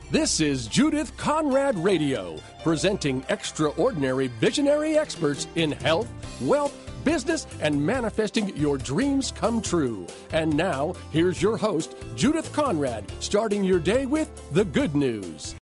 This is Judith Conrad Radio, presenting extraordinary visionary experts in health, wealth, business, and manifesting your dreams come true. And now, here's your host, Judith Conrad, starting your day with the good news.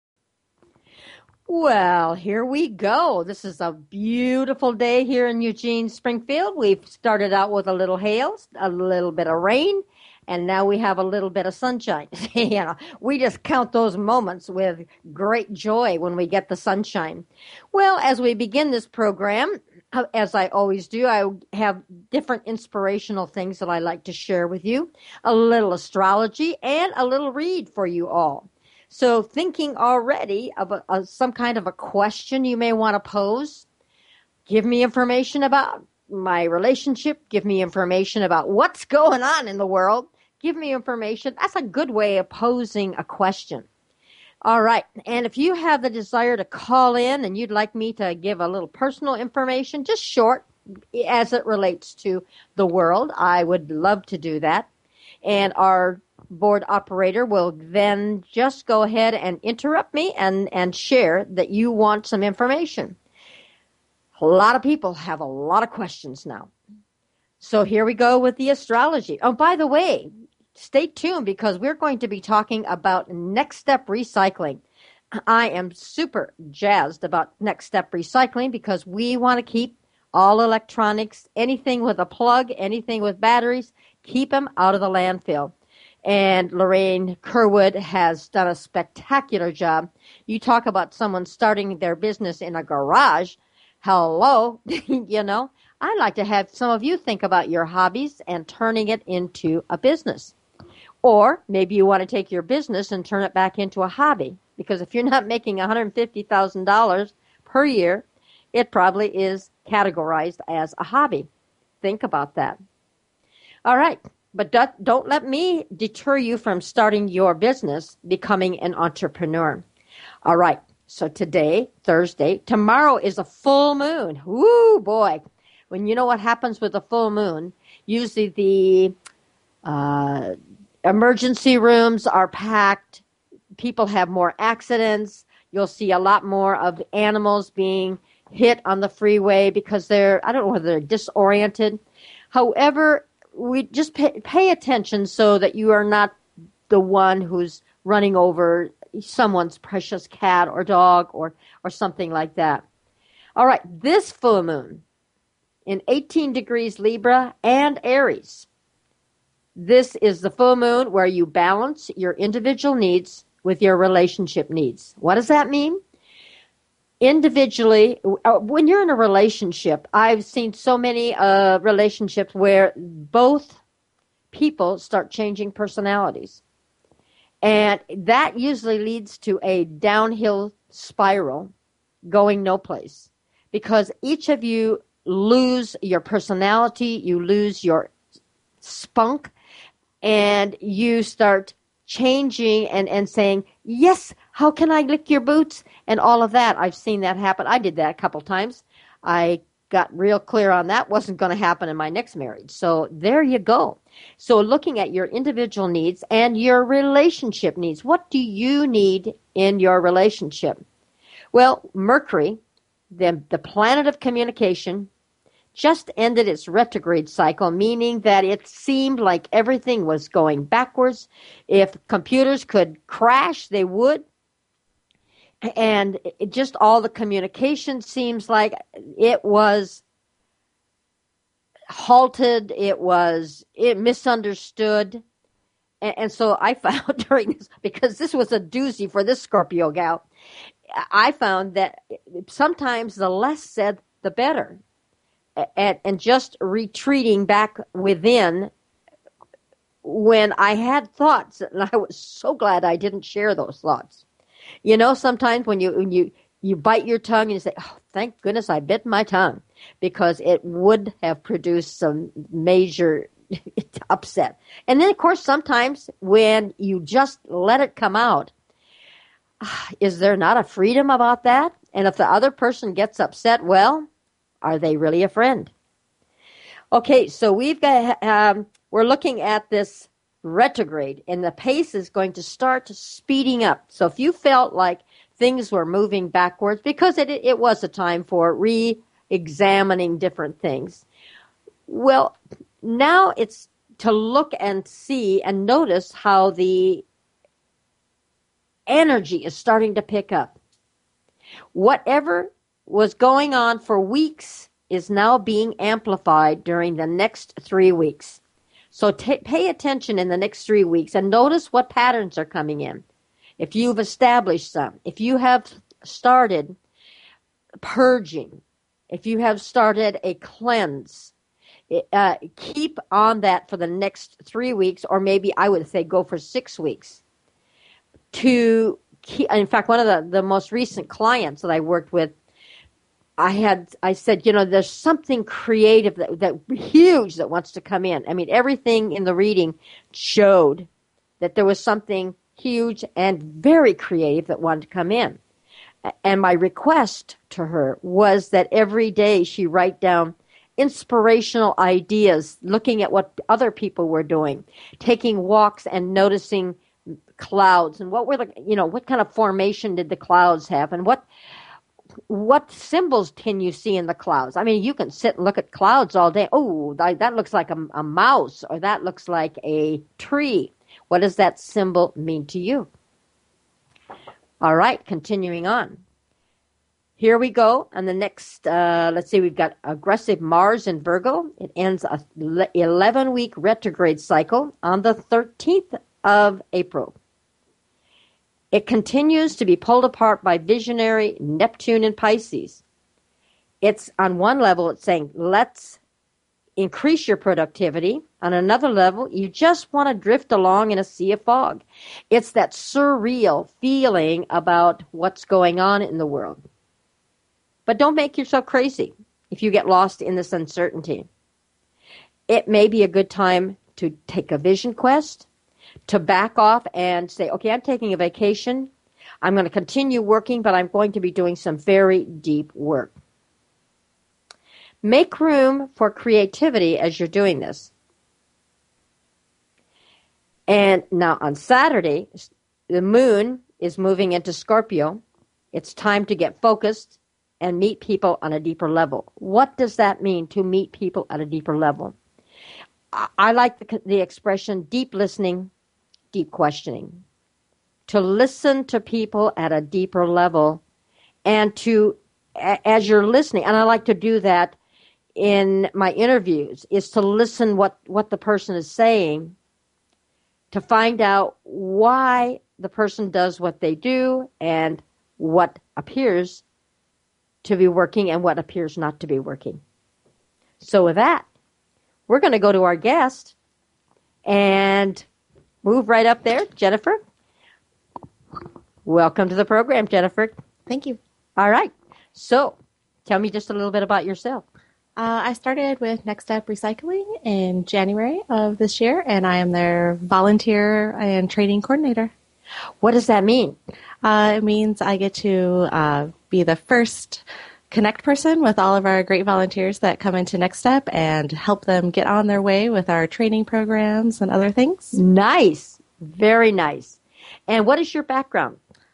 Well, here we go. This is a beautiful day here in Eugene, Springfield. We've started out with a little hail, a little bit of rain, and now we have a little bit of sunshine. We just count those moments with great joy when we get the sunshine. Well, as we begin this program, as I always do, I have different inspirational things that I like to share with you, a little astrology, and a little read for you all. So thinking already of some kind of a question you may want to pose, give me information about my relationship, give me information about what's going on in the world, give me information. That's a good way of posing a question. All right. And if you have the desire to call in and you'd like me to give a little personal information, just short as it relates to the world, I would love to do that. And our board operator will then just go ahead and interrupt me and share that you want some information. A lot of people have a lot of questions now. So here we go with the astrology. Oh, by the way, stay tuned because we're going to be talking about Next Step Recycling. I am super jazzed about Next Step Recycling because we want to keep all electronics, anything with a plug, anything with batteries, keep them out of the landfill. And Lorraine Kerwood has done a spectacular job. You talk about someone starting their business in a garage. Hello, I'd like to have some of you think about your hobbies and turning it into a business. Or maybe you want to take your business and turn it back into a hobby. Because if you're not making $150,000 per year, it probably is categorized as a hobby. Think about that. All right. But don't let me deter you from starting your business, becoming an entrepreneur. All right. So today, Thursday, tomorrow is a full moon. Woo, boy. When you know what happens with a full moon, usually the emergency rooms are packed. People have more accidents. You'll see a lot more of animals being hit on the freeway because I don't know whether they're disoriented. However, we just pay attention so that you are not the one who's running over someone's precious cat or dog or something like that. All right, this full moon in 18 degrees Libra and Aries. This is the full moon where you balance your individual needs with your relationship needs. What does that mean? Individually, when you're in a relationship, I've seen so many relationships where both people start changing personalities. And that usually leads to a downhill spiral going no place. Because each of you lose your personality, you lose your spunk, and you start changing and saying, yes, how can I lick your boots? And all of that. I've seen that happen. I did that a couple times. I got real clear on that. Wasn't going to happen in my next marriage. So there you go. So looking at your individual needs and your relationship needs. What do you need in your relationship? Well, Mercury, the planet of communication, just ended its retrograde cycle, meaning that it seemed like everything was going backwards. If computers could crash, they would. And just all the communication seems like it was halted, it misunderstood. And so I found during this, because this was a doozy for this Scorpio gal, I found that sometimes the less said, the better. And just retreating back within when I had thoughts, and I was so glad I didn't share those thoughts. Sometimes when you bite your tongue and you say, oh, thank goodness I bit my tongue, because it would have produced some major upset. And then, of course, sometimes when you just let it come out, is there not a freedom about that? And if the other person gets upset, well, are they really a friend? Okay, so we've got we're looking at this retrograde, and the pace is going to start speeding up. So if you felt like things were moving backwards, because it was a time for re-examining different things, well, now it's to look and see and notice how the energy is starting to pick up. Whatever was going on for weeks is now being amplified during the next 3 weeks. So pay attention in the next 3 weeks and notice what patterns are coming in. If you've established some, if you have started purging, if you have started a cleanse, keep on that for the next 3 weeks, or maybe I would say go for 6 weeks. In fact, one of the most recent clients that I worked with, I said, there's something creative that huge that wants to come in. I mean, everything in the reading showed that there was something huge and very creative that wanted to come in. And my request to her was that every day she write down inspirational ideas, looking at what other people were doing, taking walks and noticing clouds, and what were what kind of formation did the clouds have, and what symbols can you see in the clouds? I mean, you can sit and look at clouds all day. Oh, that looks like a mouse, or that looks like a tree. What does that symbol mean to you? All right, continuing on. Here we go. On the next, let's see, we've got aggressive Mars in Virgo. It ends a 11-week retrograde cycle on the 13th of April. It continues to be pulled apart by visionary Neptune in Pisces. It's on one level, it's saying, let's increase your productivity. On another level, you just want to drift along in a sea of fog. It's that surreal feeling about what's going on in the world. But don't make yourself crazy if you get lost in this uncertainty. It may be a good time to take a vision quest, to back off and say, okay, I'm taking a vacation. I'm going to continue working, but I'm going to be doing some very deep work. Make room for creativity as you're doing this. And now on Saturday, the moon is moving into Scorpio. It's time to get focused and meet people on a deeper level. What does that mean, to meet people at a deeper level? I like the expression deep listening, deep questioning. To listen to people at a deeper level, and to, as you're listening, and I like to do that in my interviews, is to listen what the person is saying, to find out why the person does what they do and what appears to be working and what appears not to be working. So with that, we're going to go to our guest and move right up there. Jennifer, welcome to the program, Jennifer. Thank you. All right. So tell me just a little bit about yourself. I started with Next Step Recycling in January of this year, and I am their volunteer and training coordinator. What does that mean? It means I get to be the first connect person with all of our great volunteers that come into Next Step and help them get on their way with our training programs and other things. Nice. Very nice. And what is your background?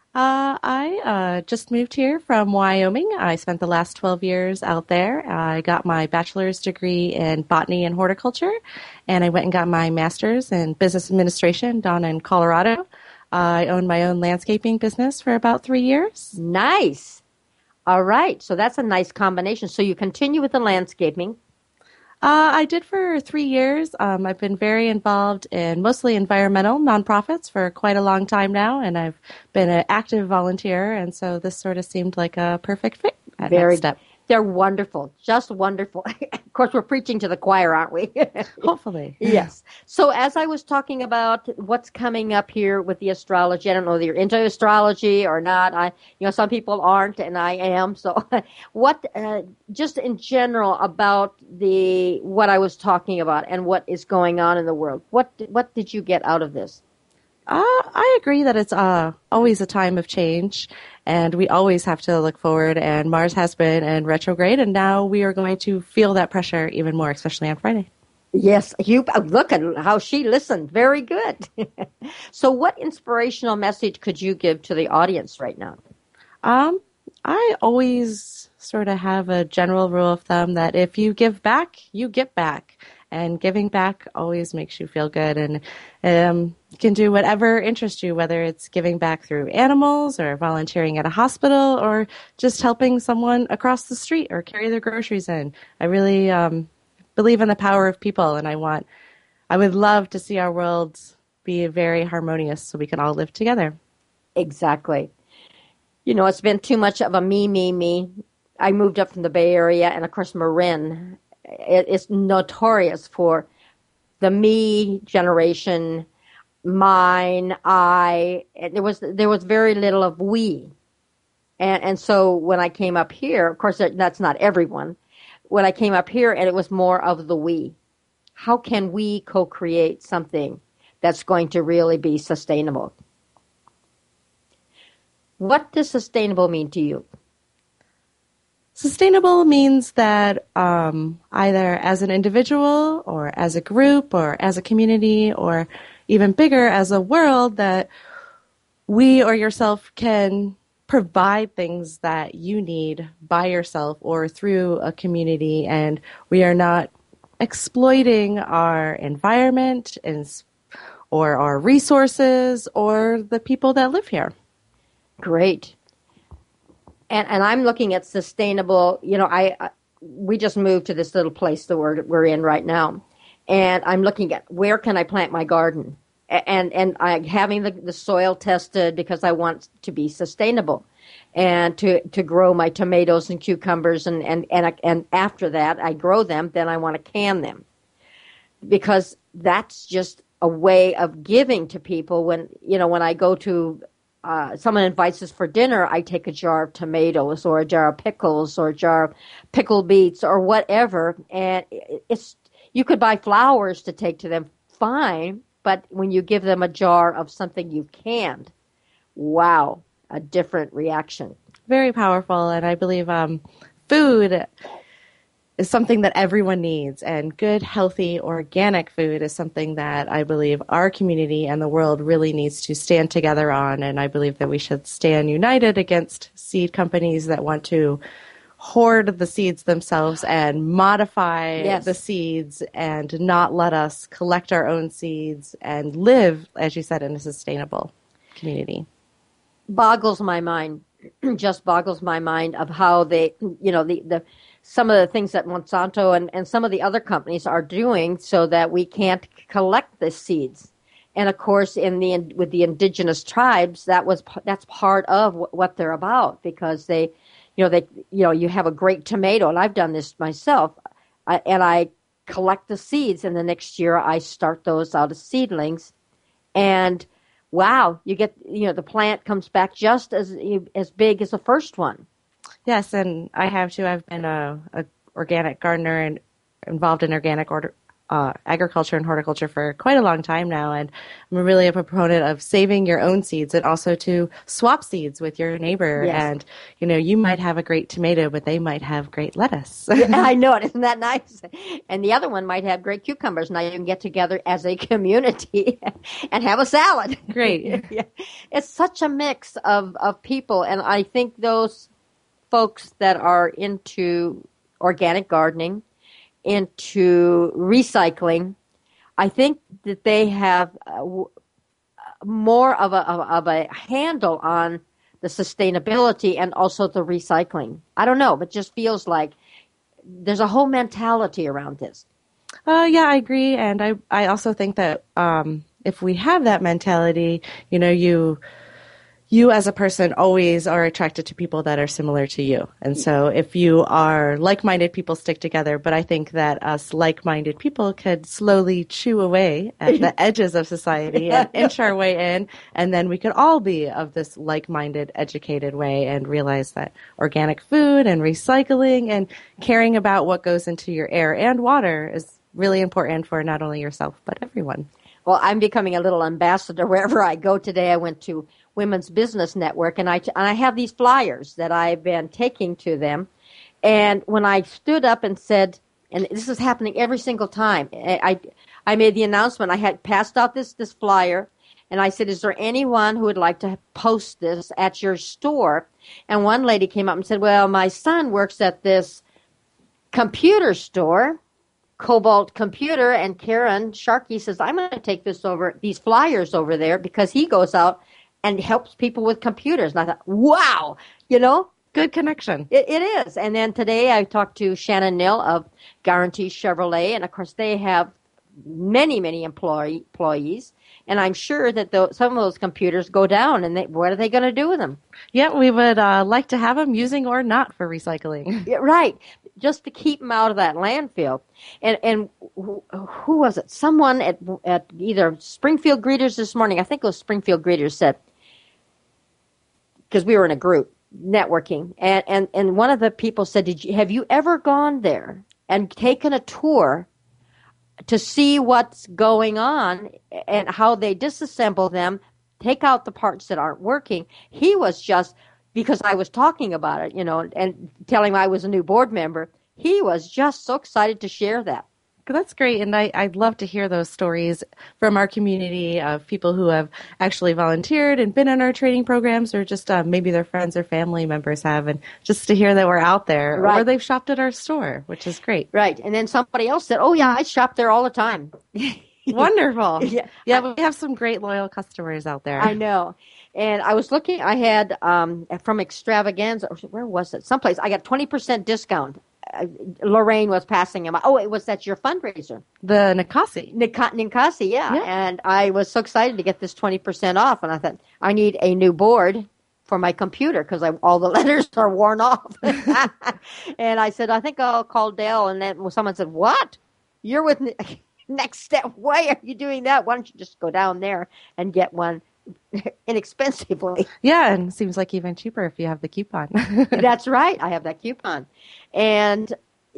I just moved here from Wyoming. I spent the last 12 years out there. I got my bachelor's degree in botany and horticulture, and I went and got my master's in business administration down in Colorado. I owned my own landscaping business for about 3 years. Nice. All right. So that's a nice combination. So you continue with the landscaping. I did for 3 years. I've been very involved in mostly environmental nonprofits for quite a long time now, and I've been an active volunteer, and so this sort of seemed like a perfect fit at Next Step. They're wonderful, just wonderful. Of course, we're preaching to the choir, aren't we? Hopefully. Yes. So as I was talking about what's coming up here with the astrology, I don't know whether you're into astrology or not. Some people aren't, and I am. So what, just in general about what I was talking about and what is going on in the world, what did you get out of this? I agree that it's always a time of change, and we always have to look forward, and Mars has been in retrograde, and now we are going to feel that pressure even more, especially on Friday. Yes, you look at how she listened. Very good. So, what inspirational message could you give to the audience right now? Um, I always sort of have a general rule of thumb that if you give back, you get back. And giving back always makes you feel good. And you can do whatever interests you, whether it's giving back through animals or volunteering at a hospital or just helping someone across the street or carry their groceries in. I really believe in the power of people, and I would love to see our world be very harmonious so we can all live together. Exactly. It's been too much of a me, me, me. I moved up from the Bay Area, and of course, Marin is notorious for the me generation, mine, I. There was very little of we, and so when I came up here, of course, that's not everyone. When I came up here, and it was more of the we. How can we co-create something that's going to really be sustainable? What does sustainable mean to you? Sustainable means that either as an individual or as a group or as a community or even bigger as a world, that we or yourself can provide things that you need by yourself or through a community, and we are not exploiting our environment or our resources or the people that live here. Great. And I'm looking at sustainable. We just moved to this little place that we're in right now, and I'm looking at where can I plant my garden, and I having the soil tested because I want to be sustainable, and to grow my tomatoes and cucumbers, and after that I grow them, then I want to can them, because that's just a way of giving to people. When I go to someone invites us for dinner, I take a jar of tomatoes or a jar of pickles or a jar of pickled beets or whatever. And you could buy flowers to take to them, fine. But when you give them a jar of something you've canned, wow, a different reaction. Very powerful. And I believe food is something that everyone needs, and good, healthy, organic food is something that I believe our community and the world really needs to stand together on, and I believe that we should stand united against seed companies that want to hoard the seeds themselves and modify the seeds and not let us collect our own seeds and live, as you said, in a sustainable community. Boggles my mind, just boggles my mind of how they, the some of the things that Monsanto and some of the other companies are doing so that we can't collect the seeds. And of course, with the indigenous tribes, that's part of what they're about, because you have a great tomato, and I've done this myself, and I collect the seeds, and the next year I start those out of seedlings, and wow, you get the plant comes back just as big as the first one. Yes, and I have too. I've been a organic gardener and involved in organic agriculture and horticulture for quite a long time now, and I'm really a proponent of saving your own seeds and also to swap seeds with your neighbor. Yes. And you might have a great tomato, but they might have great lettuce. Yeah, I know it. Isn't that nice? And the other one might have great cucumbers. Now you can get together as a community and have a salad. Great. Yeah. It's such a mix of people, and I think those folks that are into organic gardening, into recycling, I think that they have more of a handle on the sustainability and also the recycling. I don't know, but just feels like there's a whole mentality around this. Yeah, I agree, and I also think that if we have that mentality, you as a person always are attracted to people that are similar to you. And so if you are like-minded, people stick together. But I think that us like-minded people could slowly chew away at the edges of society and inch our way in. And then we could all be of this like-minded, educated way and realize that organic food and recycling and caring about what goes into your air and water is really important for not only yourself, but everyone. Well, I'm becoming a little ambassador wherever I go today. I went to Women's Business Network, and I have these flyers that I've been taking to them. And when I stood up and said, and this is happening every single time. I made the announcement. I had passed out this flyer, and I said, "Is there anyone who would like to post this at your store?" And one lady came up and said, "Well, my son works at this computer store, Cobalt Computer," and Karen Sharkey says, "I'm going to take these flyers over there because he goes out and helps people with computers." And I thought, wow, Good connection. It is. And then today I talked to Shannon Nill of Guarantee Chevrolet, and of course they have many, many employees, and I'm sure that some of those computers go down, and what are they going to do with them? Yeah, we would like to have them using or not for recycling. Yeah, right, just to keep them out of that landfill. And who was it? Someone at either Springfield Greeters this morning, I think it was Springfield Greeters, said, because we were in a group, networking, and one of the people said, have you ever gone there and taken a tour to see what's going on and how they disassemble them, take out the parts that aren't working? He was just, because I was talking about it, and telling him I was a new board member, he was just so excited to share that. That's great, and I'd love to hear those stories from our community of people who have actually volunteered and been in our training programs, or just maybe their friends or family members have, and just to hear that we're out there, right. Or they've shopped at our store, which is great. Right, and then somebody else said, "Oh yeah, I shop there all the time." Wonderful. Yeah, we have some great loyal customers out there. I know. And I was looking, I had from Extravaganza, where was it? Someplace, I got 20% discount. Lorraine was passing them. Oh, that's your fundraiser. The Ninkasi. Ninkasi, yeah. And I was so excited to get this 20% off. And I thought, I need a new board for my computer because all the letters are worn off. And I said, I think I'll call Dale. And then someone said, "What? You're with Next Step? Why are you doing that? Why don't you just go down there and get one inexpensively?" Yeah, and it seems like even cheaper if you have the coupon. That's right. I have that coupon. And,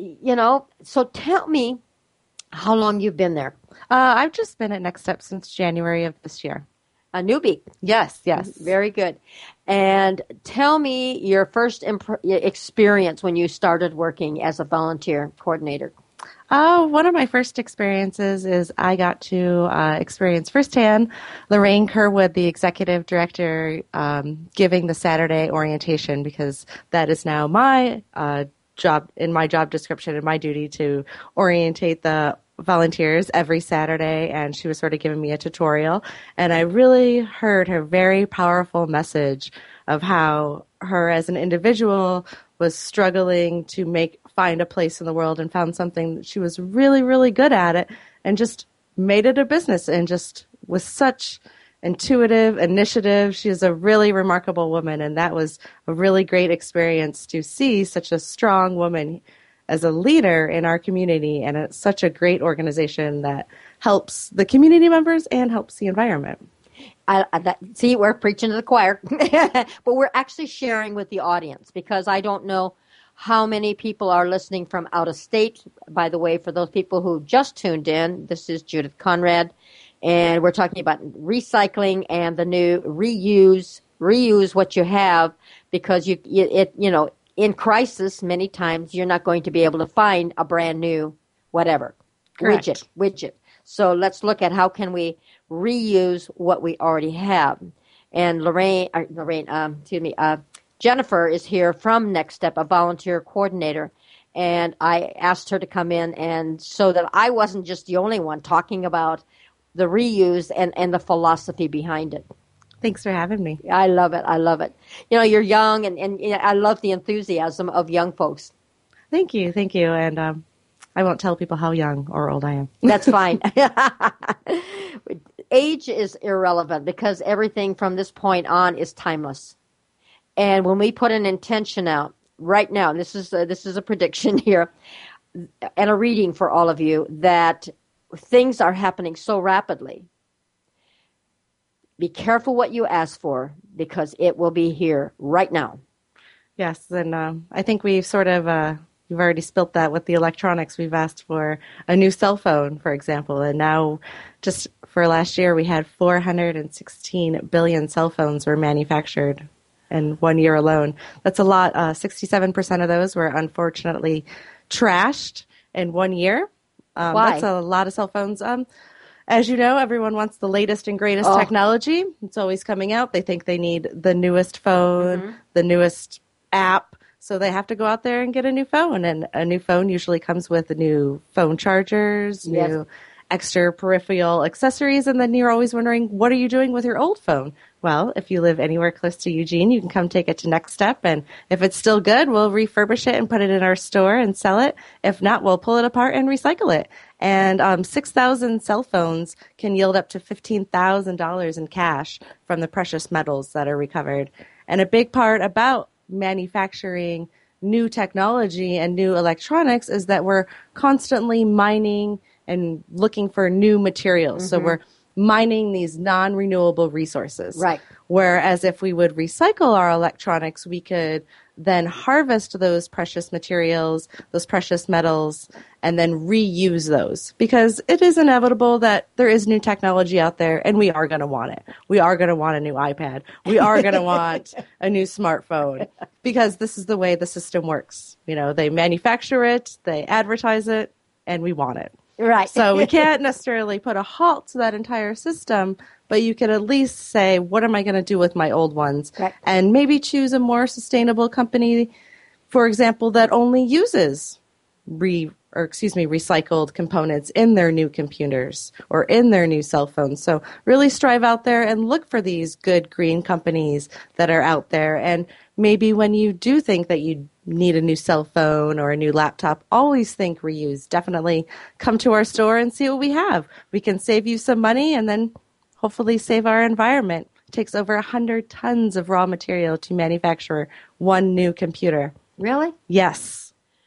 so tell me how long you've been there. I've just been at Next Step since January of this year. A newbie. Yes. Very good. And tell me your first experience when you started working as a volunteer coordinator. One of my first experiences is I got to experience firsthand Lorraine Kerwood, the executive director, giving the Saturday orientation, because that is now my job, in my job description and my duty to orientate the volunteers every Saturday, and she was sort of giving me a tutorial, and I really heard her very powerful message of how her as an individual was struggling to find a place in the world, and found something that she was really, really good at it, and just made it a business, and just with such intuitive initiative. She is a really remarkable woman, and that was a really great experience to see such a strong woman as a leader in our community, and it's such a great organization that helps the community members and helps the environment. See, we're preaching to the choir, but we're actually sharing with the audience, because I don't know how many people are listening from out of state. By the way, for those people who just tuned in, this is Judith Conrad, and we're talking about recycling and the new reuse what you have, because in crisis, many times you're not going to be able to find a brand new whatever. Correct. Widget. So let's look at how can we reuse what we already have. And Jennifer is here from Next Step, a volunteer coordinator, and I asked her to come in, and so that I wasn't just the only one talking about the reuse and the philosophy behind it. Thanks for having me. I love it. You're young, and I love the enthusiasm of young folks. Thank you. And I won't tell people how young or old I am. That's fine. Age is irrelevant, because everything from this point on is timeless. And when we put an intention out right now, and this is a prediction here and a reading for all of you, that things are happening so rapidly. Be careful what you ask for, because it will be here right now. Yes, and I think we've sort of, you've already spilt that with the electronics. We've asked for a new cell phone, for example, and now just for last year we had 416 billion cell phones were manufactured in 1 year alone. That's a lot. 67% of those were unfortunately trashed, in 1 year. Why? That's a lot of cell phones. As you know, everyone wants the latest and greatest technology. It's always coming out. They think they need the newest phone, the newest app. So they have to go out there and get a new phone. And a new phone usually comes with new phone chargers, new extra peripheral accessories. And then you're always wondering, what are you doing with your old phone? Well, if you live anywhere close to Eugene, you can come take it to Next Step. And if it's still good, we'll refurbish it and put it in our store and sell it. If not, we'll pull it apart and recycle it. And 6,000 cell phones can yield up to $15,000 in cash from the precious metals that are recovered. And a big part about manufacturing new technology and new electronics is that we're constantly mining and looking for new materials. So we're mining these non-renewable resources. Right. Whereas if we would recycle our electronics, we could then harvest those precious materials, those precious metals, and then reuse those. Because it is inevitable that there is new technology out there, and we are going to want it. We are going to want a new iPad. We are going to want a new smartphone. Because this is the way the system works. You know, they manufacture it, they advertise it, and we want it. Right. So we can't necessarily put a halt to that entire system, but you could at least say, what am I going to do with my old ones? Right. And maybe choose a more sustainable company, for example, that only uses recycled components in their new computers or in their new cell phones. So really strive out there and look for these good green companies that are out there. And maybe when you do think that you need a new cell phone or a new laptop, always think reuse. Definitely come to our store and see what we have. We can save you some money and then hopefully save our environment. It takes over 100 tons of raw material to manufacture one new computer. Really? Yes.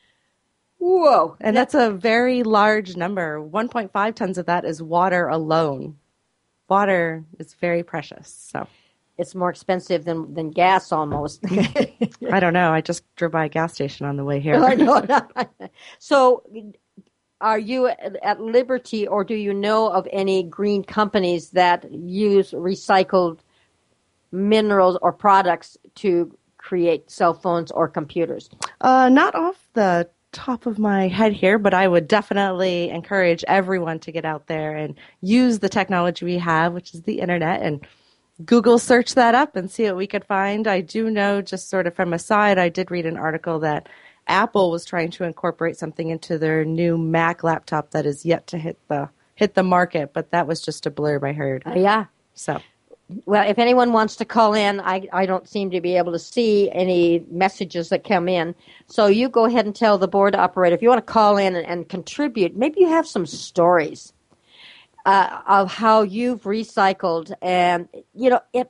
Whoa. And that's a very large number. 1.5 tons of that is water alone. Water is very precious. So it's more expensive than gas almost. I don't know. I just drove by a gas station on the way here. I know. So are you at liberty, or do you know of any green companies that use recycled minerals or products to create cell phones or computers? Not off the top of my head here, but I would definitely encourage everyone to get out there and use the technology we have, which is the internet, and Google search that up and see what we could find. I do know, just sort of from a side, I did read an article that Apple was trying to incorporate something into their new Mac laptop that is yet to hit the market, but that was just a blurb I heard. Yeah. So, well, if anyone wants to call in, I don't seem to be able to see any messages that come in. So you go ahead and tell the board operator, if you want to call in and contribute, maybe you have some stories of how you've recycled. And, you know, it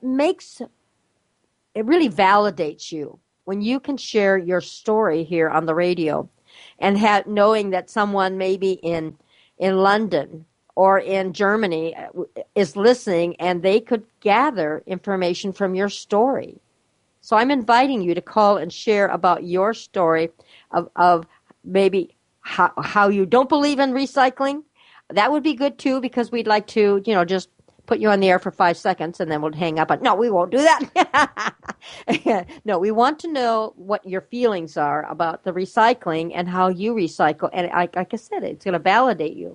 really validates you when you can share your story here on the radio and knowing that someone maybe in London or in Germany is listening and they could gather information from your story. So I'm inviting you to call and share about your story of maybe how you don't believe in recycling. That would be good too, because we'd like to, you know, just put you on the air for 5 seconds and then we'll hang up. No, we won't do that. No, we want to know what your feelings are about the recycling and how you recycle. And like I said, it's going to validate you.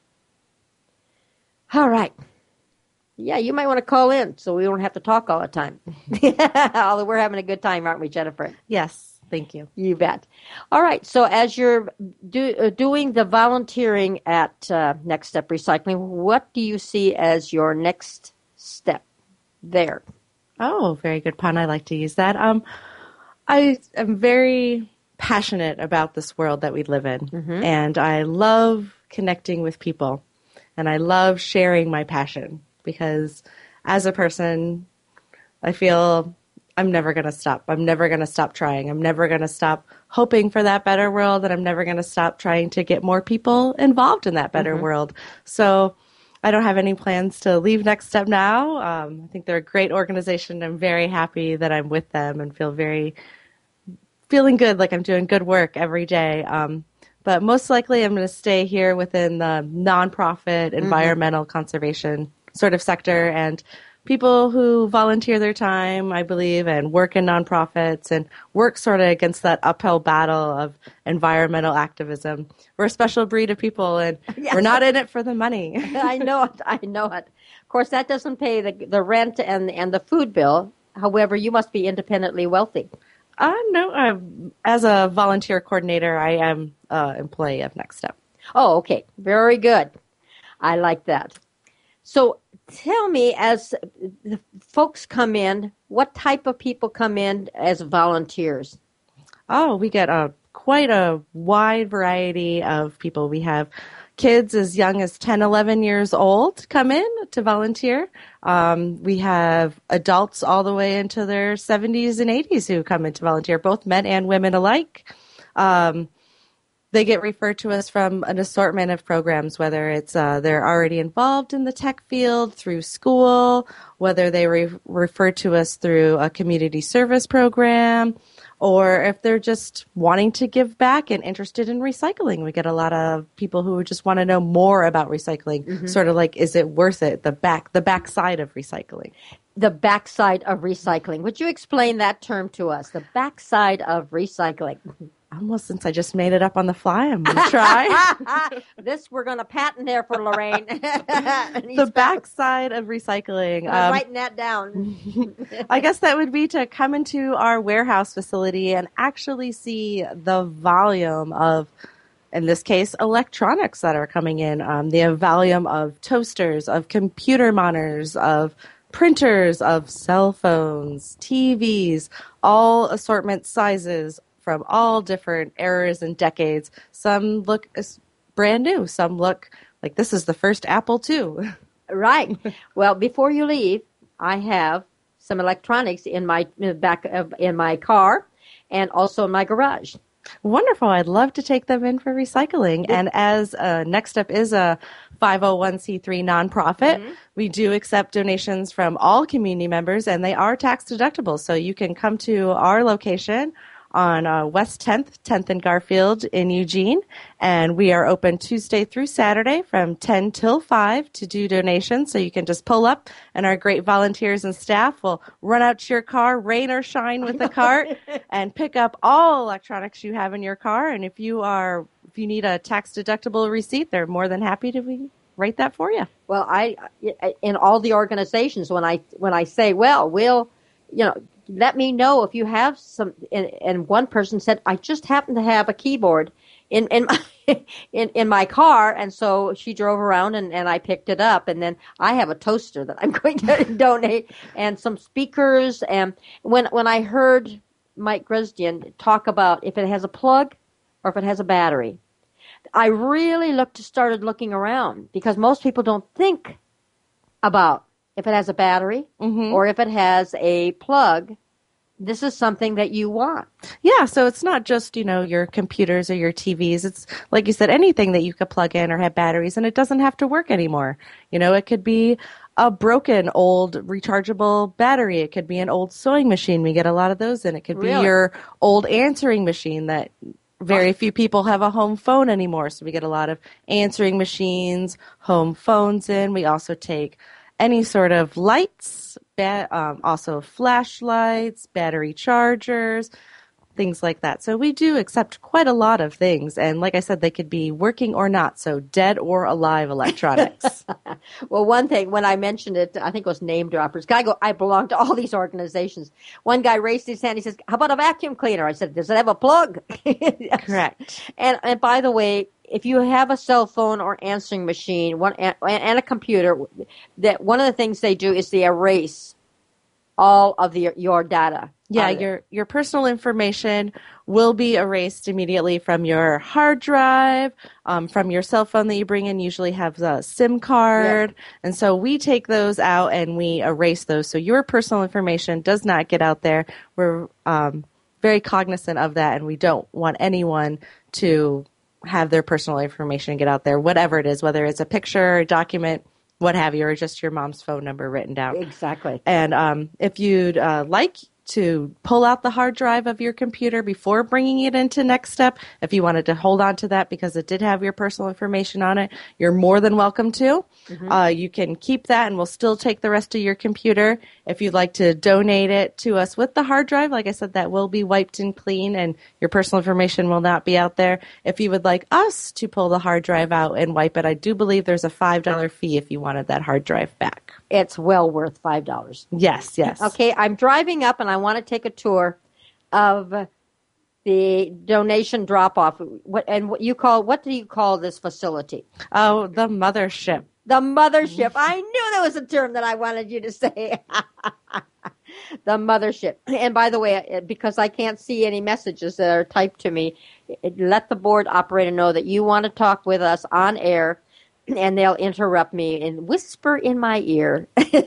All right. Yeah, you might want to call in so we don't have to talk all the time. Although we're having a good time, aren't we, Jennifer? yes. Thank you. You bet. All right. So as you're doing the volunteering at Next Step Recycling, what do you see as your next step there? Oh, very good pun. I like to use that. I am very passionate about this world that we live in, and I love connecting with people, and I love sharing my passion because as a person, I feel I'm never going to stop. I'm never going to stop trying. I'm never going to stop hoping for that better world, and I'm never going to stop trying to get more people involved in that better world. So I don't have any plans to leave Next Step now. I think they're a great organization. I'm very happy that I'm with them and feeling good, like I'm doing good work every day. But most likely I'm going to stay here within the nonprofit environmental conservation sort of sector and people who volunteer their time, I believe, and work in nonprofits and work sort of against that uphill battle of environmental activism. We're a special breed of people, and we're not in it for the money. I know it. I know it. Of course, that doesn't pay the rent and the food bill. However, you must be independently wealthy. No, as a volunteer coordinator, I am an employee of Next Step. Oh, okay. Very good. I like that. So tell me, as the folks come in, what type of people come in as volunteers? Oh, we get quite a wide variety of people. We have kids as young as 10, 11 years old come in to volunteer. We have adults all the way into their 70s and 80s who come in to volunteer, both men and women alike. They get referred to us from an assortment of programs, whether it's they're already involved in the tech field through school, whether they refer to us through a community service program, or if they're just wanting to give back and interested in recycling. We get a lot of people who just want to know more about recycling, sort of like, is it worth it? The backside of recycling. The backside of recycling. Would you explain that term to us? The backside of recycling. Almost since I just made it up on the fly, I'm going to try. This we're going to patent there for Lorraine. The backside of recycling. I'm writing that down. I guess that would be to come into our warehouse facility and actually see the volume of, in this case, electronics that are coming in. The volume of toasters, of computer monitors, of printers, of cell phones, TVs, all assortment sizes, from all different eras and decades. Some look brand new. Some look like this is the first Apple II. Right. Well, before you leave, I have some electronics in my back in my car and also in my garage. Wonderful. I'd love to take them in for recycling. And as Next Step is a 501c3 nonprofit, we do accept donations from all community members, and they are tax deductible. So you can come to our location on West 10th and Garfield in Eugene. And we are open Tuesday through Saturday from 10 till 5 to do donations. So you can just pull up and our great volunteers and staff will run out to your car, rain or shine with the cart, and pick up all electronics you have in your car. And if you need a tax deductible receipt, they're more than happy to write that for you. Well, I in all the organizations, when I say, well, we'll, let me know if you have some. And one person said, I just happen to have a keyboard in my car, and so she drove around and I picked it up. And then I have a toaster that I'm going to donate, and some speakers. And when I heard Mike Gresdian talk about if it has a plug or if it has a battery, I really started looking around, because most people don't think about if it has a battery or if it has a plug. This is something that you want. Yeah, so it's not just, your computers or your TVs. It's, like you said, anything that you could plug in or have batteries, and it doesn't have to work anymore. It could be a broken old rechargeable battery. It could be an old sewing machine. We get a lot of those in. It could be your old answering machine that very few people have a home phone anymore. So we get a lot of answering machines, home phones in. We also take any sort of lights, also flashlights, battery chargers, things like that. So we do accept quite a lot of things. And like I said, they could be working or not, so dead or alive electronics. Well, one thing, when I mentioned it, I think it was Name Droppers. I belong to all these organizations. One guy raised his hand. He says, how about a vacuum cleaner? I said, does it have a plug? Yes. Correct. And by the way, if you have a cell phone or answering machine and a computer, that one of the things they do is they erase all of your data. Yeah, your personal information will be erased immediately from your hard drive, from your cell phone that you bring in. Usually have a SIM card. Yeah. And so we take those out and we erase those. So your personal information does not get out there. We're very cognizant of that, and we don't want anyone to have their personal information get out there, whatever it is, whether it's a picture, a document, what have you, or just your mom's phone number written down. Exactly. And if you'd like to pull out the hard drive of your computer before bringing it into Next Step. If you wanted to hold on to that because it did have your personal information on it, you're more than welcome to. You can keep that and we'll still take the rest of your computer. If you'd like to donate it to us with the hard drive, like I said, that will be wiped and clean and your personal information will not be out there. If you would like us to pull the hard drive out and wipe it, I do believe there's a $5 fee if you wanted that hard drive back. It's well worth $5. Yes. Okay, I'm driving up and I want to take a tour of the donation drop-off. What do you call this facility? Oh, the mothership. The mothership. I knew that was a term that I wanted you to say. The mothership. And by the way, because I can't see any messages that are typed to me, let the board operator know that you want to talk with us on air, and they'll interrupt me and whisper in my ear.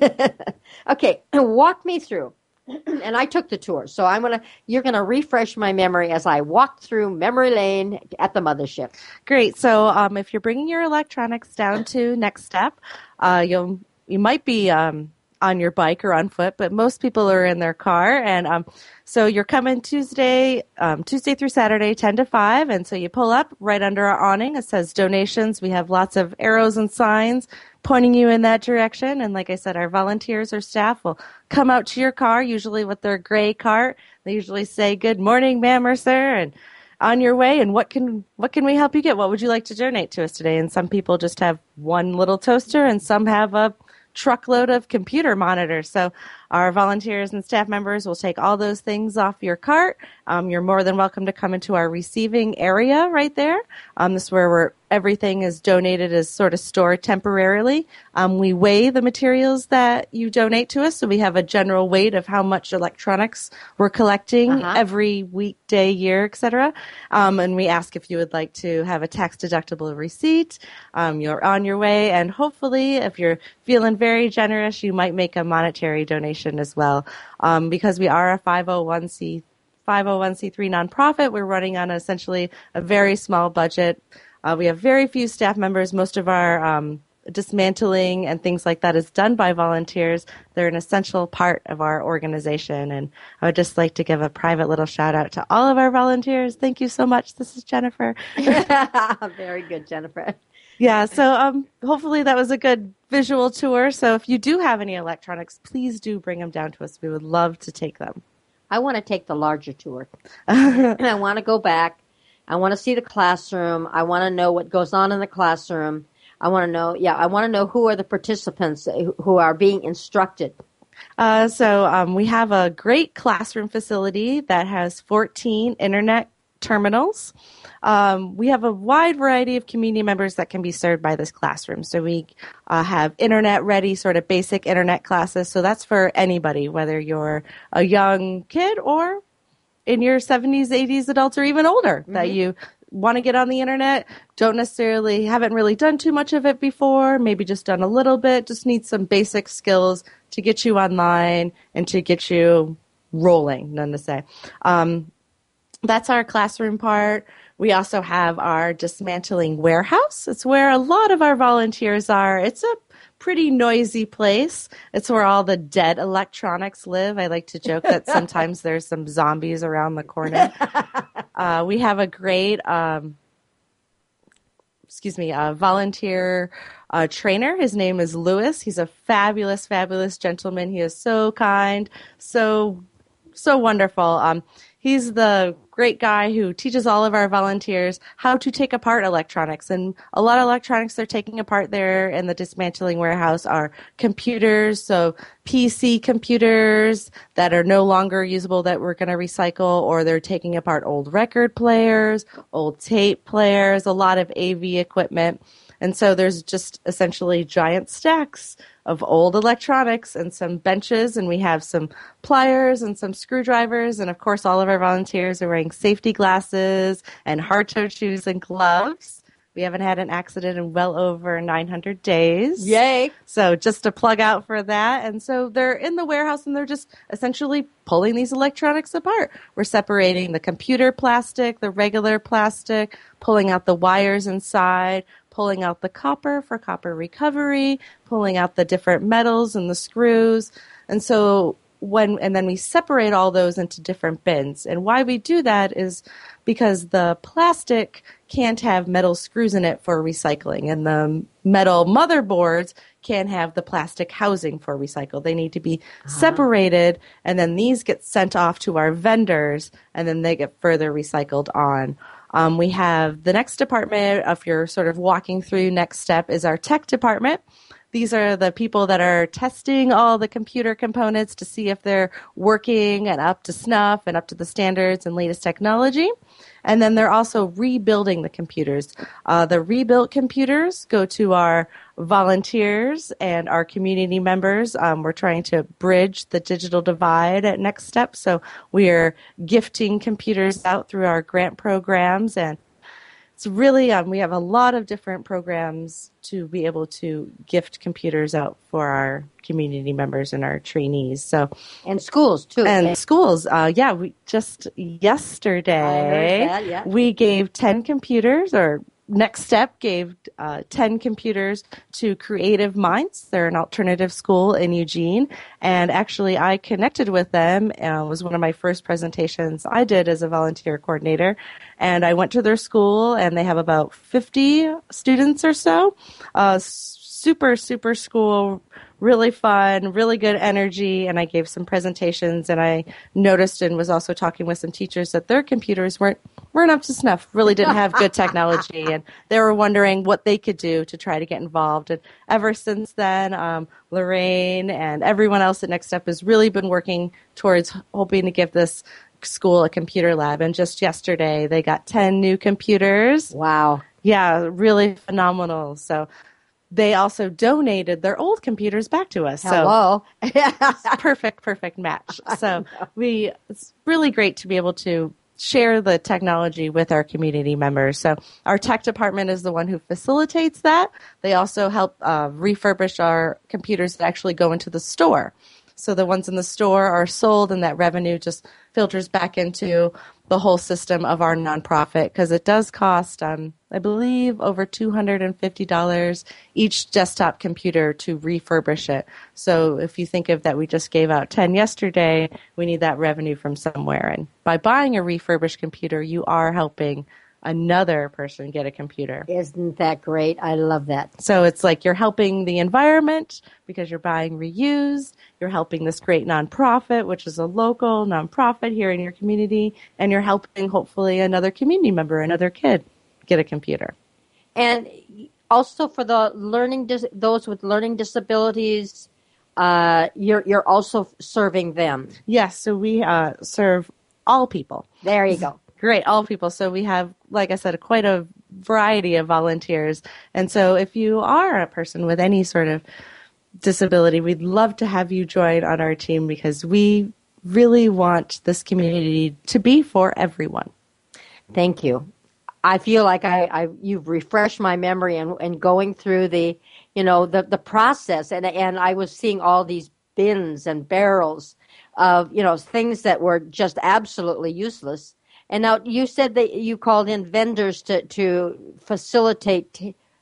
Okay, walk me through. And I took the tour, so you're gonna refresh my memory as I walk through memory lane at the mothership. Great. So, if you're bringing your electronics down to Next Step, you might be on your bike or on foot, but most people are in their car. And so you're coming Tuesday through Saturday, 10 to 5. And so you pull up right under our awning. It says donations. We have lots of arrows and signs pointing you in that direction. And like I said, our volunteers or staff will come out to your car, usually with their gray cart. They usually say, "Good morning, ma'am or sir," and on your way, and what can we help you get? What would you like to donate to us today? And some people just have one little toaster, and some have a truckload of computer monitors. So our volunteers and staff members will take all those things off your cart. You're more than welcome to come into our receiving area right there. This is where everything is donated as sort of stored temporarily. We weigh the materials that you donate to us, so we have a general weight of how much electronics we're collecting every weekday, year, etc. And we ask if you would like to have a tax-deductible receipt. You're on your way, and hopefully, if you're feeling very generous, you might make a monetary donation as well. Because we are a 501c3 nonprofit, we're running on essentially a very small budget. We have very few staff members. Most of our dismantling and things like that is done by volunteers. They're an essential part of our organization. And I would just like to give a private little shout out to all of our volunteers. Thank you so much. This is Jennifer. Very good, Jennifer. Yeah, so hopefully that was a good visual tour. So if you do have any electronics, please do bring them down to us. We would love to take them. I want to take the larger tour. And I want to go back. I want to see the classroom. I want to know what goes on in the classroom. I want to know who are the participants who are being instructed. So we have a great classroom facility that has 14 internet terminals. We have a wide variety of community members that can be served by this classroom. So we have internet-ready, sort of basic internet classes. So that's for anybody, whether you're a young kid or in your 70s, 80s, adults, or even older, that you want to get on the internet, haven't really done too much of it before, maybe just done a little bit, just need some basic skills to get you online and to get you rolling, none to say. That's our classroom part. We also have our dismantling warehouse. It's where a lot of our volunteers are. It's a pretty noisy place. It's where all the dead electronics live. I like to joke that sometimes there's some zombies around the corner. We have a great, volunteer trainer. His name is Lewis. He's a fabulous, fabulous gentleman. He is so kind, so wonderful. He's the great guy who teaches all of our volunteers how to take apart electronics. And a lot of electronics they're taking apart there in the dismantling warehouse are computers, so PC computers that are no longer usable that we're going to recycle, or they're taking apart old record players, old tape players, a lot of AV equipment. And so there's just essentially giant stacks of old electronics and some benches, and we have some pliers and some screwdrivers, and of course all of our volunteers are wearing safety glasses and hard-toed shoes and gloves. We haven't had an accident in well over 900 days. Yay! So just a plug out for that. And so they're in the warehouse and they're just essentially pulling these electronics apart. We're separating the computer plastic, the regular plastic, pulling out the wires inside, pulling out the copper for copper recovery, pulling out the different metals and the screws. And so and then we separate all those into different bins. And why we do that is because the plastic can't have metal screws in it for recycling, and the metal motherboards can't have the plastic housing for recycle. They need to be separated, and then these get sent off to our vendors, and then they get further recycled on. We have the next department, if you're sort of walking through next step, is our tech department. These are the people that are testing all the computer components to see if they're working and up to snuff and up to the standards and latest technology. And then they're also rebuilding the computers. The rebuilt computers go to our volunteers and our community members. We're trying to bridge the digital divide at Next Step. So we are gifting computers out through our grant programs, and it's really, we have a lot of different programs to be able to gift computers out for our community members and our trainees. So, and schools too. And schools, we just yesterday, I heard that, we gave 10 computers, or Next Step gave 10 computers to Creative Minds. They're an alternative school in Eugene. And actually, I connected with them. It was one of my first presentations I did as a volunteer coordinator. And I went to their school, and they have about 50 students or so. Super, super school, really fun, really good energy, and I gave some presentations, and I noticed and was also talking with some teachers that their computers weren't up to snuff, really didn't have good technology, and they were wondering what they could do to try to get involved. And ever since then, Lorraine and everyone else at Next Step has really been working towards hoping to give this school a computer lab, and just yesterday they got 10 new computers. Wow. Yeah, really phenomenal. So they also donated their old computers back to us. Hello. So perfect match. So it's really great to be able to share the technology with our community members. So our tech department is the one who facilitates that. They also help refurbish our computers that actually go into the store. So the ones in the store are sold, and that revenue just filters back into the whole system of our nonprofit, because it does cost, I believe, over $250 each desktop computer to refurbish it. So if you think of that, we just gave out 10 yesterday, we need that revenue from somewhere. And by buying a refurbished computer, you are helping another person get a computer. Isn't that great? I love that. So it's like you're helping the environment because you're buying reused. You're helping this great nonprofit, which is a local nonprofit here in your community, and you're helping hopefully another community member, another kid, get a computer. And also for the those with learning disabilities, you're also serving them. Yes, so we serve all people. There you go. Great, all people. So we have, like I said, quite a variety of volunteers. And so if you are a person with any sort of disability, we'd love to have you join on our team, because we really want this community to be for everyone. Thank you. I feel like you've refreshed my memory and going through the process, and I was seeing all these bins and barrels of, things that were just absolutely useless. And now you said that you called in vendors to facilitate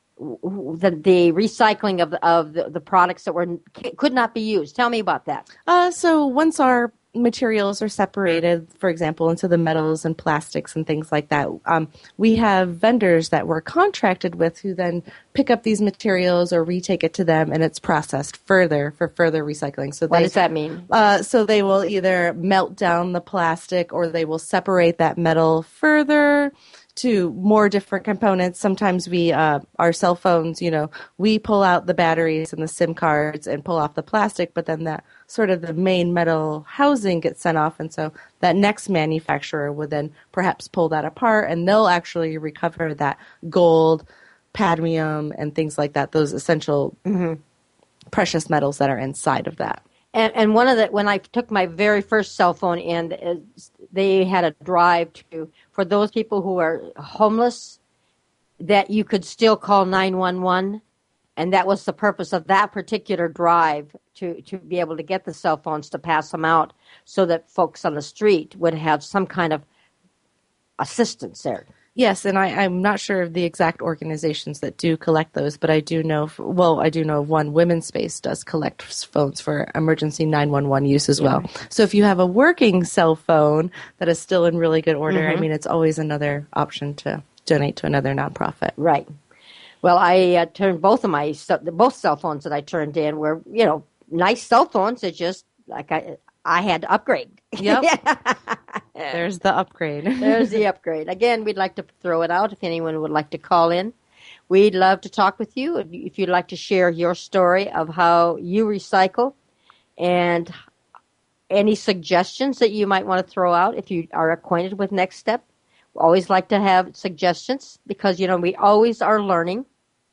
the recycling of the products that could not be used. Tell me about that. So once our materials are separated, for example, into the metals and plastics and things like that, we have vendors that we're contracted with who then pick up these materials or retake it to them, and it's processed further for further recycling. So what does that mean? So they will either melt down the plastic, or they will separate that metal further to more different components. Sometimes our cell phones, we pull out the batteries and the SIM cards and pull off the plastic, but then that sort of the main metal housing gets sent off. And so that next manufacturer would then perhaps pull that apart, and they'll actually recover that gold, cadmium, and things like that, those essential precious metals that are inside of that. And when I took my very first cell phone in, they had a drive for those people who are homeless, that you could still call 911, and that was the purpose of that particular drive, to be able to get the cell phones to pass them out, so that folks on the street would have some kind of assistance there. Yes, and I'm not sure of the exact organizations that do collect those, but I do know, I do know of one, Women's Space does collect phones for emergency 911 use as well. So if you have a working cell phone that is still in really good order, I mean, it's always another option to donate to another nonprofit. Right. Well, I turned both cell phones that I turned in were, nice cell phones. It's just like I had to upgrade. Yep. There's the upgrade. There's the upgrade. Again, we'd like to throw it out if anyone would like to call in. We'd love to talk with you if you'd like to share your story of how you recycle and any suggestions that you might want to throw out if you are acquainted with Next Step. We always like to have suggestions because, we always are learning.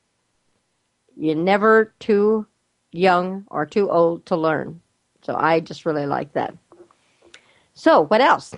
You're never too young or too old to learn. So I just really like that. So what else?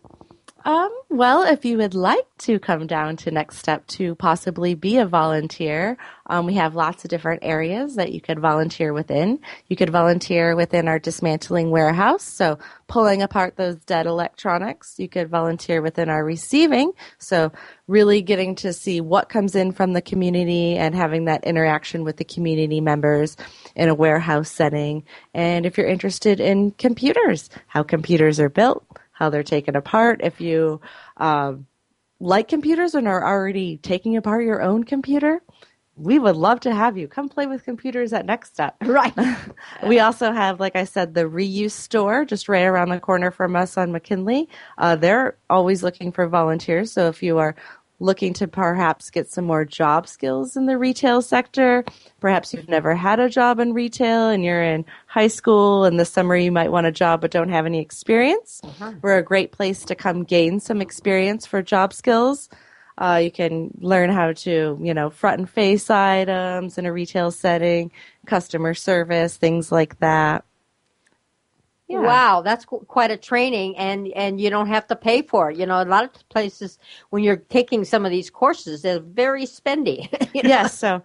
Well, if you would like to come down to Next Step to possibly be a volunteer, we have lots of different areas that you could volunteer within. You could volunteer within our dismantling warehouse, so pulling apart those dead electronics. You could volunteer within our receiving, so really getting to see what comes in from the community and having that interaction with the community members in a warehouse setting. And if you're interested in computers, how computers are built, how they're taken apart. If you like computers and are already taking apart your own computer, we would love to have you. Come play with computers at Next Step. Right. We also have, like I said, the reuse store just right around the corner from us on McKinley. They're always looking for volunteers. So if you are looking to perhaps get some more job skills in the retail sector, perhaps you've never had a job in retail and you're in high school and this summer you might want a job but don't have any experience, we're a great place to come gain some experience for job skills. You can learn how to, front and face items in a retail setting, customer service, things like that. Yeah. Wow, that's quite a training, and you don't have to pay for it. A lot of places, when you're taking some of these courses, they're very spendy. Yes, so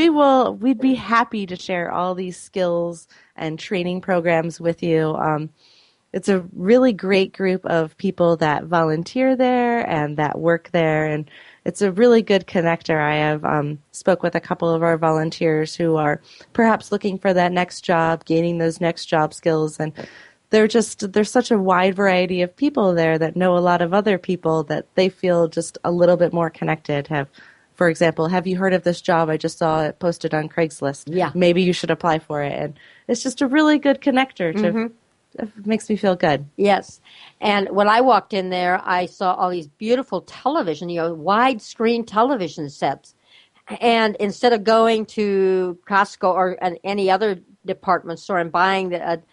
we'd be happy to share all these skills and training programs with you. It's a really great group of people that volunteer there and that work there, and it's a really good connector. I have spoke with a couple of our volunteers who are perhaps looking for that next job, gaining those next job skills, and there's such a wide variety of people there that know a lot of other people that they feel just a little bit more connected. For example, have you heard of this job? I just saw it posted on Craigslist. Yeah. Maybe you should apply for it. And it's just a really good connector. It makes me feel good. Yes. And when I walked in there, I saw all these beautiful television, widescreen television sets. And instead of going to Costco or any other department store and buying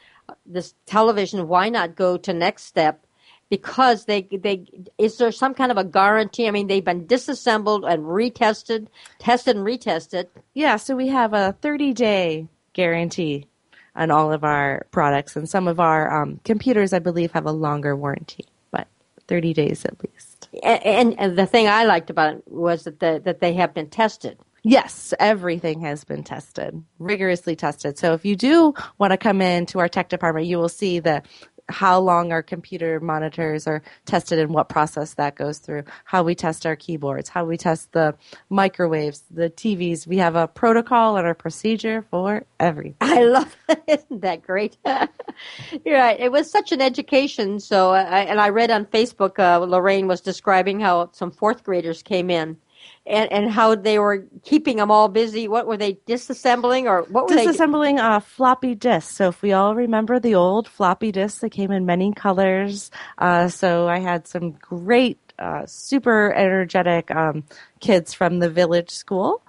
this television, why not go to Next Step? Because is there some kind of a guarantee? I mean, they've been disassembled and tested and retested. Yeah, so we have a 30-day guarantee on all of our products, and some of our computers, I believe, have a longer warranty, but 30 days at least. And the thing I liked about it was that they have been tested. Yes, everything has been tested, rigorously tested. So if you do want to come into our tech department, you will see how long our computer monitors are tested and what process that goes through, how we test our keyboards, how we test the microwaves, the TVs. We have a protocol and a procedure for everything. I love it. Isn't that great? You're right. It was such an education. So, I read on Facebook, Lorraine was describing how some fourth graders came in. And how they were keeping them all busy. What were they disassembling, or what were disassembling floppy disks? So if we all remember the old floppy disks that came in many colors, so I had some great, super energetic kids from the village school.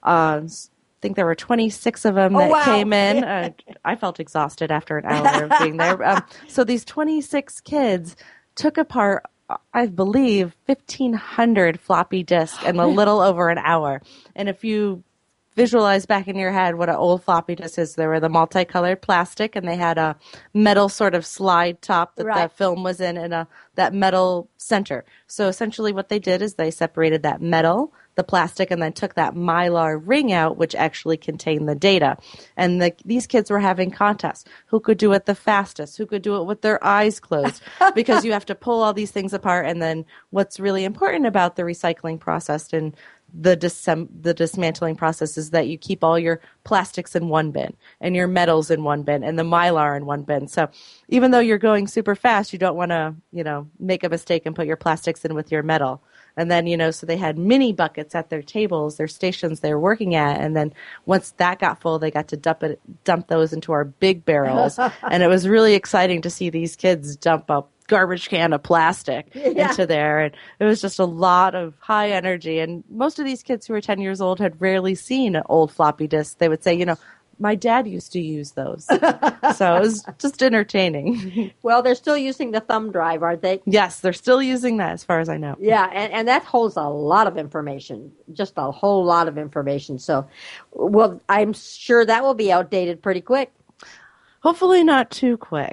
I think there were 26 of them came in. I felt exhausted after an hour of being there. So these 26 kids took apart, I believe, 1,500 floppy disks in a little over an hour. And if you visualize back in your head what an old floppy disk is. There were the multicolored plastic, and they had a metal sort of slide top that the film was in, and that metal center. So essentially what they did is they separated that metal, the plastic, and then took that mylar ring out, which actually contained the data. And these kids were having contests. Who could do it the fastest? Who could do it with their eyes closed? Because you have to pull all these things apart. And then what's really important about the recycling process and the dismantling process is that you keep all your plastics in one bin and your metals in one bin and the mylar in one bin. So even though you're going super fast, you don't want to, make a mistake and put your plastics in with your metal. And then, so they had mini buckets at their tables, their stations they were working at. And then once that got full, they got to dump those into our big barrels. And it was really exciting to see these kids dump a garbage can of plastic into there. And it was just a lot of high energy. And most of these kids who were 10 years old had rarely seen an old floppy disk. They would say, my dad used to use those. So it was just entertaining. Well, they're still using the thumb drive, aren't they? Yes, they're still using that as far as I know. Yeah, and that holds a lot of information, just a whole lot of information. So, well, I'm sure that will be outdated pretty quick. Hopefully not too quick.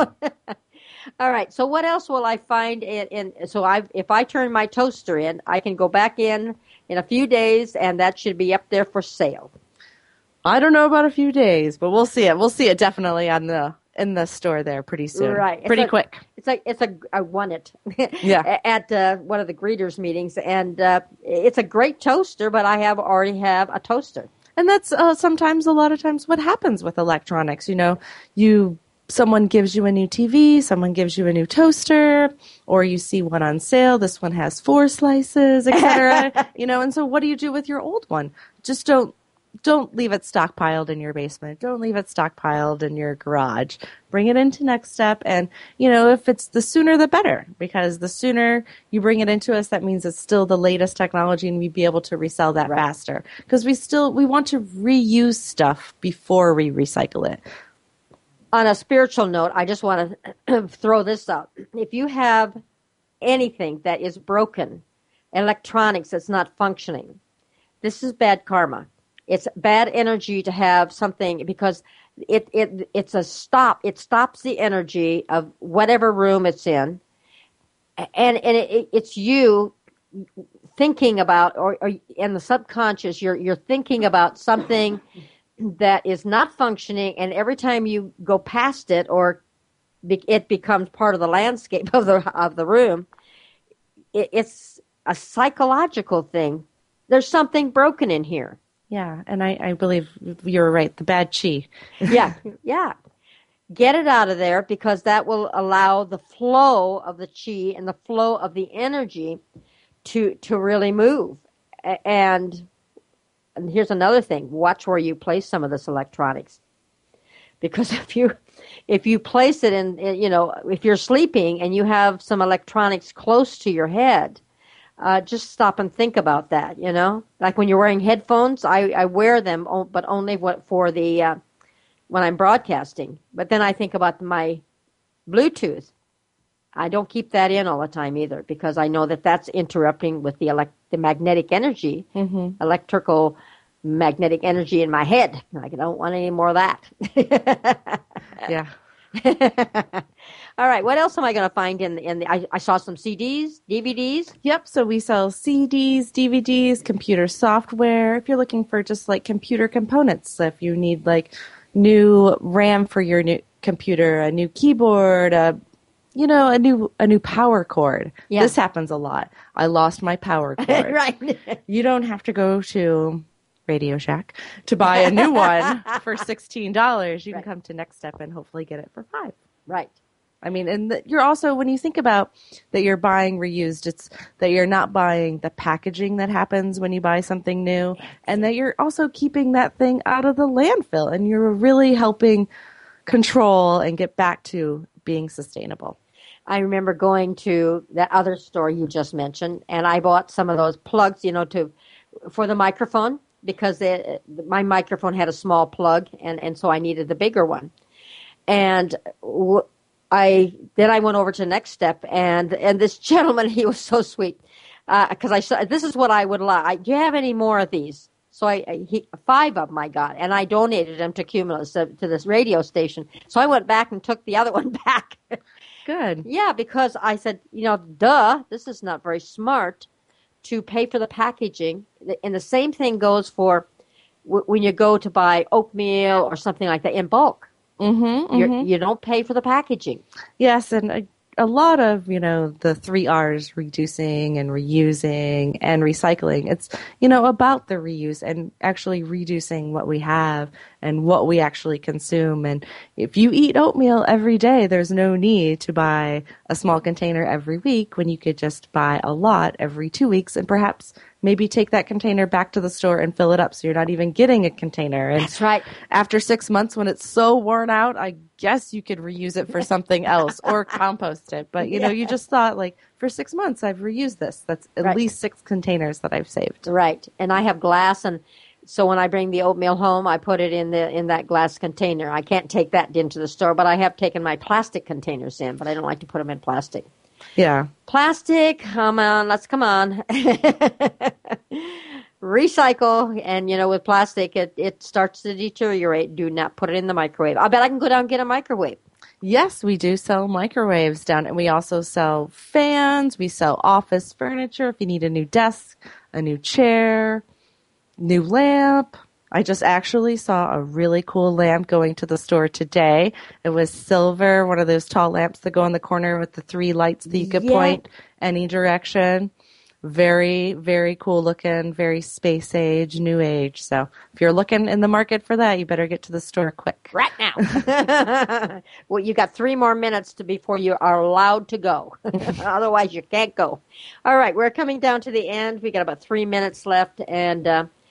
All right, so what else will I find if I turn my toaster in, I can go back in a few days, and that should be up there for sale. I don't know about a few days, but we'll see it. We'll see it definitely in the store there pretty soon. Right. Pretty quick. I won it. Yeah. At one of the greeters meetings, and it's a great toaster, but I already have a toaster. And that's sometimes a lot of times what happens with electronics. Someone gives you a new TV, someone gives you a new toaster, or you see one on sale. This one has 4 slices, etc. And so what do you do with your old one? Just don't leave it stockpiled in your basement. Don't leave it stockpiled in your garage. Bring it into Next Step. And, if it's the sooner the better, because the sooner you bring it into us, that means it's still the latest technology and we'd be able to resell that faster. Because we want to reuse stuff before we recycle it. On a spiritual note, I just want to throw this out. If you have anything that is broken, electronics that's not functioning, this is bad karma. It's bad energy to have something because it's a stop. It stops the energy of whatever room it's in, and it's you thinking about or in the subconscious. You're thinking about something that is not functioning, and every time you go past it or it becomes part of the landscape of the room, it's a psychological thing. There's something broken in here. Yeah, and I believe you're right, the bad chi. Yeah. Get it out of there because that will allow the flow of the chi and the flow of the energy to really move. And here's another thing. Watch where you place some of this electronics. Because if you place it in, if you're sleeping and you have some electronics close to your head, just stop and think about that, Like when you're wearing headphones, I wear them, but only for the when I'm broadcasting. But then I think about my Bluetooth. I don't keep that in all the time either because I know that that's interrupting with the magnetic energy, electrical magnetic energy in my head. I don't want any more of that. Yeah. All right. What else am I going to find in the? I saw some CDs, DVDs. Yep. So we sell CDs, DVDs, computer software. If you're looking for just like computer components, if you need like new RAM for your new computer, a new keyboard, a new power cord. Yeah. This happens a lot. I lost my power cord. Right. You don't have to go to Radio Shack to buy a new one for $16. You can come to Next Step and hopefully get it for $5. Right. I mean, and you're also, when you think about that you're buying reused, it's that you're not buying the packaging that happens when you buy something new, and that you're also keeping that thing out of the landfill, and you're really helping control and get back to being sustainable. I remember going to that other store you just mentioned, and I bought some of those plugs, for the microphone, because my microphone had a small plug, and so I needed the bigger one. And I went over to Next Step, and this gentleman, he was so sweet, because I said, this is what I would like. Do you have any more of these So 5 of them I got, and I donated them to Cumulus, to this radio station. So I went back and took the other one back. Good. Yeah, because I said, duh, this is not very smart to pay for the packaging. And the same thing goes for when you go to buy oatmeal or something like that in bulk. You don't pay for the packaging. Yes, and a lot of, the 3 R's, reducing and reusing and recycling. It's, about the reuse and actually reducing what we have and what we actually consume. And if you eat oatmeal every day, there's no need to buy a small container every week when you could just buy a lot every 2 weeks and perhaps maybe take that container back to the store and fill it up so you're not even getting a container. And that's right. After 6 months, when it's so worn out, I guess you could reuse it for something else or compost it. But, you just thought, for 6 months, I've reused this. That's at least 6 containers that I've saved. Right. And I have glass, and so when I bring the oatmeal home, I put it in that glass container. I can't take that into the store, but I have taken my plastic containers in, but I don't like to put them in plastic. Yeah. Plastic, come on. Recycle, and with plastic, it starts to deteriorate. Do not put it in the microwave. I bet I can go down and get a microwave. Yes, we do sell microwaves down, and we also sell fans. We sell office furniture if you need a new desk, a new chair, new lamp. I just actually saw a really cool lamp going to the store today. It was silver, one of those tall lamps that go in the corner with the 3 lights that you could point any direction. Very, very cool looking, very space age, new age. So if you're looking in the market for that, you better get to the store quick. Right now. Well, you got 3 more minutes before you are allowed to go. Otherwise, you can't go. All right, we're coming down to the end. We got about 3 minutes left, and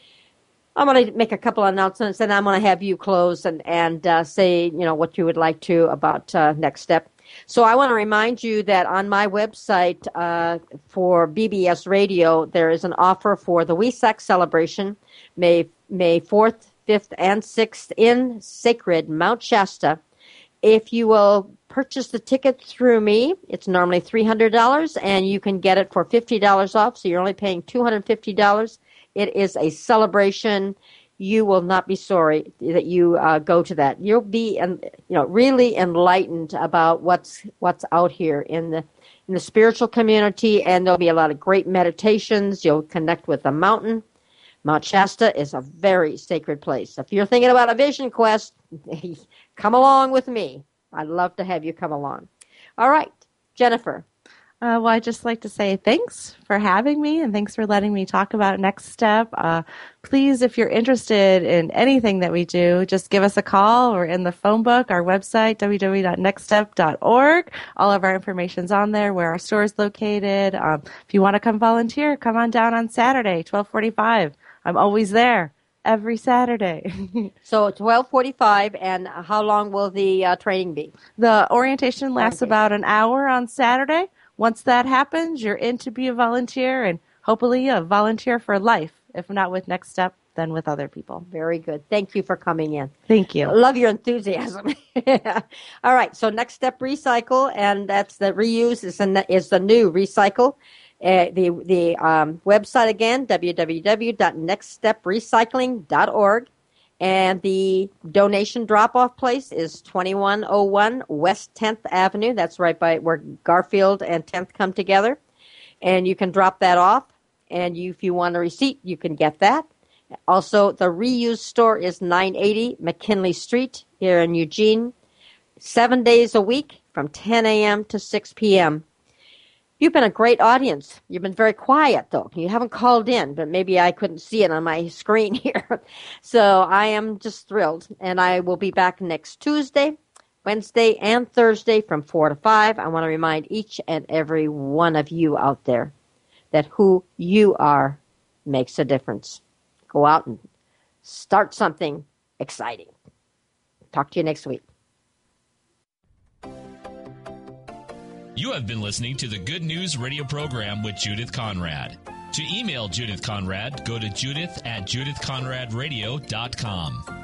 I'm going to make a couple of announcements, and I'm going to have you close and say, what you would like to about Next Step. So I want to remind you that on my website for BBS Radio, there is an offer for the WESAC celebration, May 4th, 5th, and 6th in Sacred Mount Shasta. If you will purchase the ticket through me, it's normally $300, and you can get it for $50 off, so you're only paying $250. It is a celebration. You will not be sorry that you go to that. You'll be, really enlightened about what's out here in the spiritual community, and there'll be a lot of great meditations. You'll connect with the mountain. Mount Shasta is a very sacred place. If you're thinking about a vision quest, come along with me. I'd love to have you come along. All right, Jennifer. Well, I'd just like to say thanks for having me, and thanks for letting me talk about Next Step. Please, if you're interested in anything that we do, just give us a call. We're in the phone book, our website, www.nextstep.org. All of our information's on there, where our store is located. If you want to come volunteer, come on down on Saturday, 12:45. I'm always there. Every Saturday. So 12:45, and how long will the training be? The orientation lasts about an hour on Saturday. Once that happens, you're in to be a volunteer, and hopefully a volunteer for life. If not with Next Step, then with other people. Very good. Thank you for coming in. Thank you. I love your enthusiasm. All right, so Next Step Recycle, and that's the reuse is the new recycle. The website again, www.nextsteprecycling.org. And the donation drop-off place is 2101 West 10th Avenue. That's right by where Garfield and 10th come together. And you can drop that off. And if you want a receipt, you can get that. Also, the reuse store is 980 McKinley Street here in Eugene, 7 days a week from 10 a.m. to 6 p.m. You've been a great audience. You've been very quiet, though. You haven't called in, but maybe I couldn't see it on my screen here. So I am just thrilled. And I will be back next Tuesday, Wednesday, and Thursday from 4 to 5. I want to remind each and every one of you out there that who you are makes a difference. Go out and start something exciting. Talk to you next week. You have been listening to the Good News Radio program with Judith Conrad. To email Judith Conrad, go to judith@judithconradradio.com.